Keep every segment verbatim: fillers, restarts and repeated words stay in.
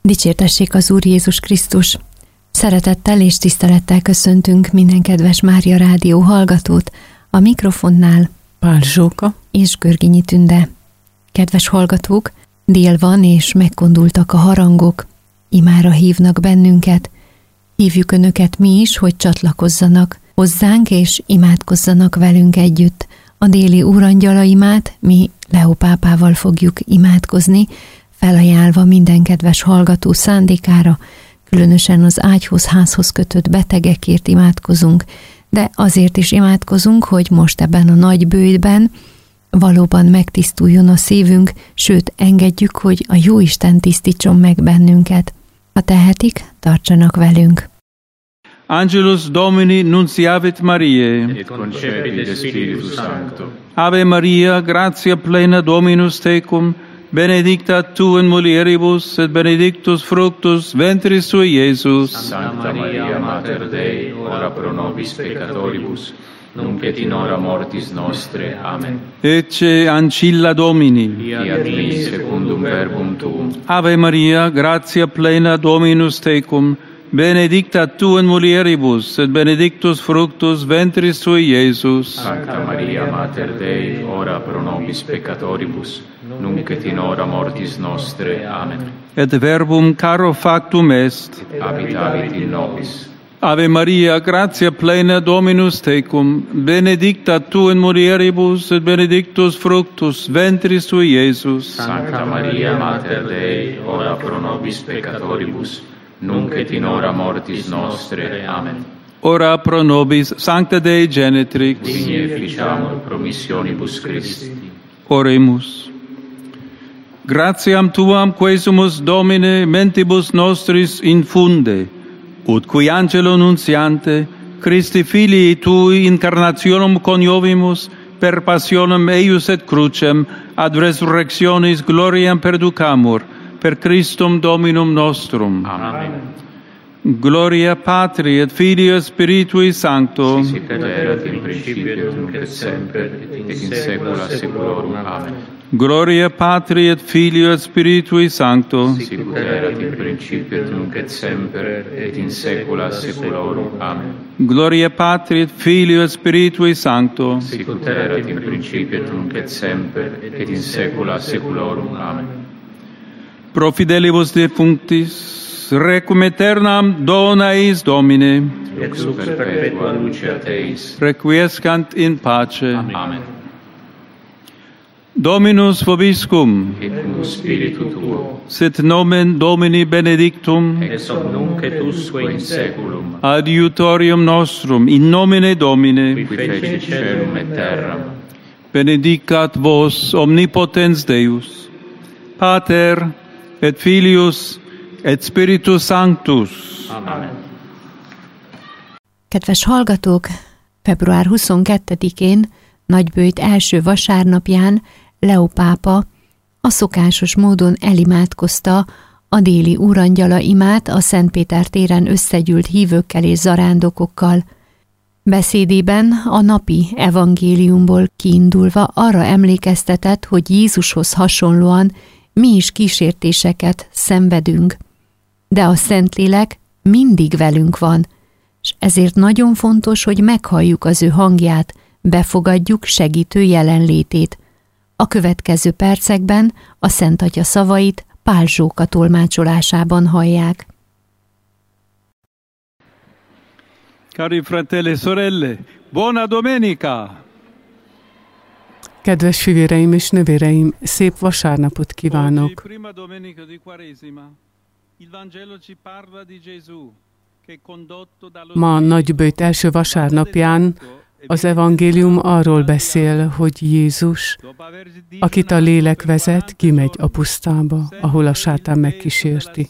Dicsértessék az Úr Jézus Krisztus! Szeretettel és tisztelettel köszöntünk minden kedves Mária Rádió hallgatót, a mikrofonnál Pál Zsóka és Görgényi Tünde. Kedves hallgatók, dél van és megkondultak a harangok, imára hívnak bennünket. Hívjuk Önöket mi is, hogy csatlakozzanak hozzánk és imádkozzanak velünk együtt. A déli úrangyala imát mi Leó pápával fogjuk imádkozni, felajánlva minden kedves hallgató szándékára, különösen az ágyhoz, házhoz kötött betegekért imádkozunk, de azért is imádkozunk, hogy most ebben a nagy bőjtben valóban megtisztuljon a szívünk, sőt, engedjük, hogy a Jóisten tisztítson meg bennünket. Ha tehetik, tartsanak velünk. Angelus Domini nunciavit Mariae, et concepit de Spiritus Sancto. Ave Maria, gratia plena Dominus tecum, benedicta tu in mulieribus, et benedictus fructus ventris tui, Iesus. Sancta Maria, Mater Dei, ora pro nobis peccatoribus, nunc et in hora mortis nostre. Amen. Ecce ancilla Domini. Fiat mi secundum verbum tuum. Ave Maria, gratia plena Dominus tecum, benedicta tu in mulieribus, et benedictus fructus ventris tui, Iesus. Sancta Maria, Mater Dei, ora pro nobis peccatoribus, nunc et in hora mortis nostre. Amen. Et verbum caro factum est. Habitavit in nobis. Ave Maria, gratia plena Dominus tecum, benedicta tu in mulieribus, et benedictus fructus ventris tui, Iesus. Sancta Maria, Mater Dei, ora pro nobis peccatoribus, nunc et in hora mortis nostre. Amen. Ora pro nobis, Sancta Dei Genetrix. Digne efficiamur promissionibus Christi. Oremus. Gratiam Tuam quesumus Domine mentibus nostris infunde, ut qui angelo nuntiante, Christi Filii Tui incarnationem coniovimus, per passionem eius et crucem, ad resurrectionis gloriam perducamur, per Christum Dominum nostrum. Amen. Gloria Patri et Filii et Spiritui Sancto. Sic et erat in principio et nunc et semper et in saecula saeculorum. Amen. Gloria Patri et Filii et Spiritui Sancto. Sic ut erat in principio et nunc et semper et in saecula saeculorum. Amen. Gloria Patri et Filii et Spiritui Sancto. Sic ut erat in principio et nunc et semper et in saecula saeculorum. Amen. Pro fidelibus defunctis, requiem aeternam dona eis Domine, Et lux perpetua luceat eis. requiescant in pace. Amen. Dominus vobiscum, Et cum spiritu tuo, sit nomen Domini benedictum, ex hoc nunc et usque in saeculum, adiutorium nostrum, in nomine Domine, qui fecit caelum et terram. benedicat vos omnipotens Deus, Pater et Filius et Spiritus Sanctus. Amen. Kedves hallgatók, február huszonkettedikén, nagybőjt első vasárnapján Leó pápa a szokásos módon elimádkozta a déli úrangyala imát a Szent Péter téren összegyűlt hívőkkel és zarándokokkal. Beszédében a napi evangéliumból kiindulva arra emlékeztetett, hogy Jézushoz hasonlóan mi is kísértéseket szenvedünk. De a Szentlélek mindig velünk van, és ezért nagyon fontos, hogy meghalljuk az ő hangját, befogadjuk segítő jelenlétét. A következő percekben a Szent Atya szavait Pál Zsóka tolmácsolásában hallják. Cari fratelli e sorelle, buona domenica! Kedves fivéreim és nővéreim, szép vasárnapot kívánok! Prima domenica di Quaresima. Il Vangelo ci parla di Gesù, che condotto dallo Ma nagybőjt első vasárnapján az evangélium arról beszél, hogy Jézus, akit a lélek vezet, kimegy a pusztába, ahol a sátán megkísérti.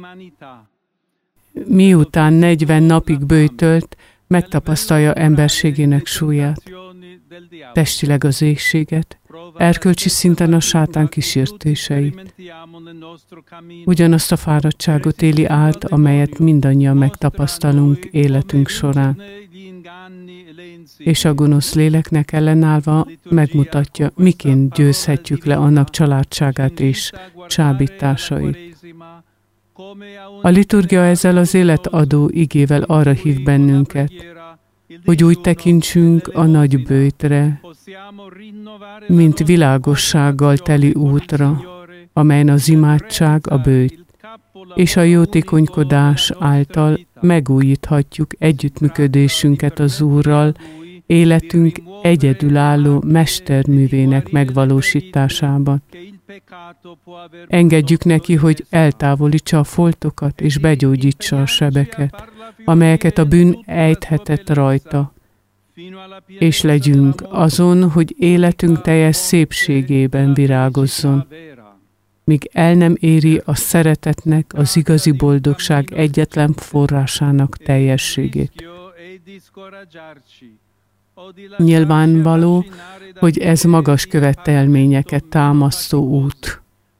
Miután negyven napig böjtölt, megtapasztalja emberségének súlyát, testileg az éhséget, erkölcsi szinten a sátán kísértéseit. Ugyanazt a fáradtságot éli át, amelyet mindannyian megtapasztalunk életünk során. És a gonosz léleknek ellenállva megmutatja, miként győzhetjük le annak családságát és csábításait. A liturgia ezzel az életadó igével arra hív bennünket, hogy úgy tekintsünk a nagy böjtre, mint világossággal teli útra, amelyen az imádság a böjt, és a jótékonykodás által megújíthatjuk együttműködésünket az Úrral, életünk egyedülálló mesterművének megvalósításában. Engedjük neki, hogy eltávolítsa a foltokat és begyógyítsa a sebeket, amelyeket a bűn ejthetett rajta, és legyünk azon, hogy életünk teljes szépségében virágozzon, míg el nem éri a szeretetnek, az igazi boldogság egyetlen forrásának teljességét. Nyilvánvaló, hogy ez magas követelményeket támasztó út,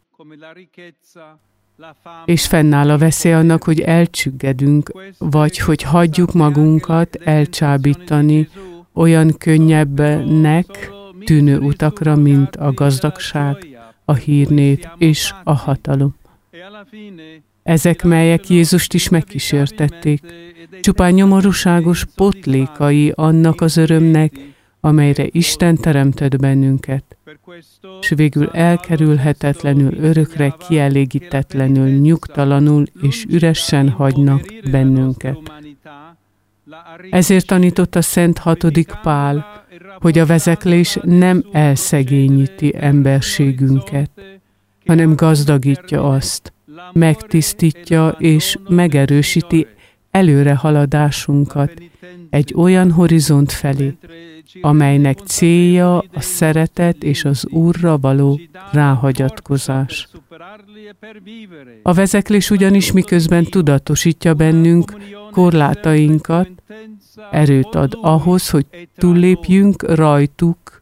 és fennáll a veszély annak, hogy elcsüggedünk, vagy hogy hagyjuk magunkat elcsábítani olyan könnyebbnek tűnő utakra, mint a gazdagság, a hírnév és a hatalom. Ezek, melyek Jézust is megkísértették, csupán nyomorúságos potlékai annak az örömnek, amelyre Isten teremtett bennünket, és végül elkerülhetetlenül, örökre kielégítetlenül, nyugtalanul és üresen hagynak bennünket. Ezért tanította Szent hatodik Pál, hogy a vezeklés nem elszegényíti emberségünket, hanem gazdagítja azt, megtisztítja és megerősíti előrehaladásunkat egy olyan horizont felé, amelynek célja a szeretet és az Úrra való ráhagyatkozás. A vezeklés ugyanis miközben tudatosítja bennünk korlátainkat, erőt ad ahhoz, hogy túllépjünk rajtuk,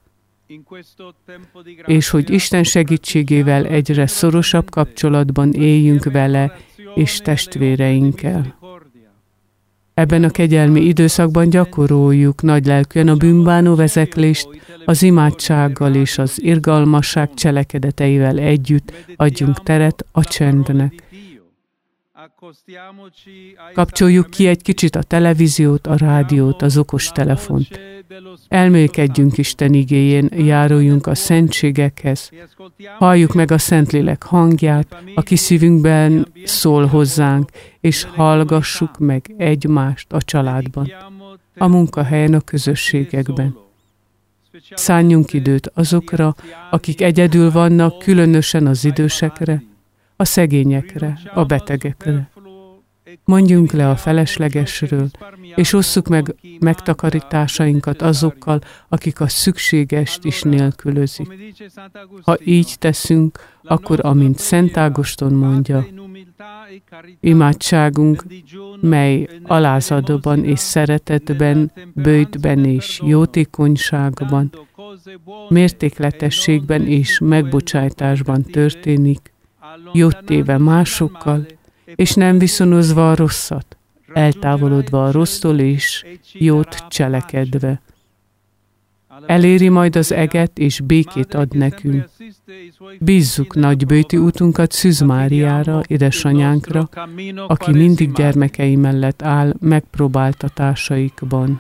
és hogy Isten segítségével egyre szorosabb kapcsolatban éljünk vele és testvéreinkkel. Ebben a kegyelmi időszakban gyakoroljuk nagylelkűen a bűnbánó vezeklést, az imádsággal és az irgalmasság cselekedeteivel együtt adjunk teret a csendnek. Kapcsoljuk ki egy kicsit a televíziót, a rádiót, az okostelefont. Elmélkedjünk Isten igéjén, járuljunk a szentségekhez, halljuk meg a Szentlélek hangját, aki szívünkben szól hozzánk, és hallgassuk meg egymást a családban, a munkahelyen, a közösségekben. Szálljunk időt azokra, akik egyedül vannak, különösen az idősekre, a szegényekre, a betegekre. Mondjunk le a feleslegesről, és osszuk meg megtakarításainkat azokkal, akik a szükségest is nélkülözik. Ha így teszünk, akkor, amint Szent Ágoston mondja, imádságunk, mely alázatban és szeretetben, böjtben és jótékonyságban, mértékletességben és megbocsájtásban történik, jót téve másokkal, és nem viszonozva a rosszat, eltávolodva a rossztól és jót cselekedve. Eléri majd az eget, és békét ad nekünk. Bízzuk nagyböjti útunkat Szűz Máriára, édesanyánkra, aki mindig gyermekei mellett áll megpróbáltatásaikban.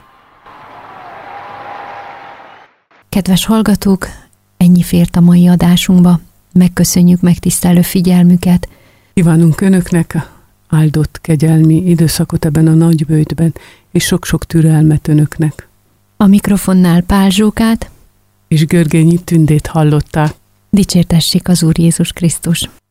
Kedves hallgatók, ennyi fért a mai adásunkba. Megköszönjük megtisztelő figyelmüket. Kívánunk Önöknek áldott kegyelmi időszakot ebben a nagyböjtben, és sok-sok türelmet Önöknek. A mikrofonnál Pál Zsókát és Görgényi Tündét hallották. Dicsértessék az Úr Jézus Krisztus!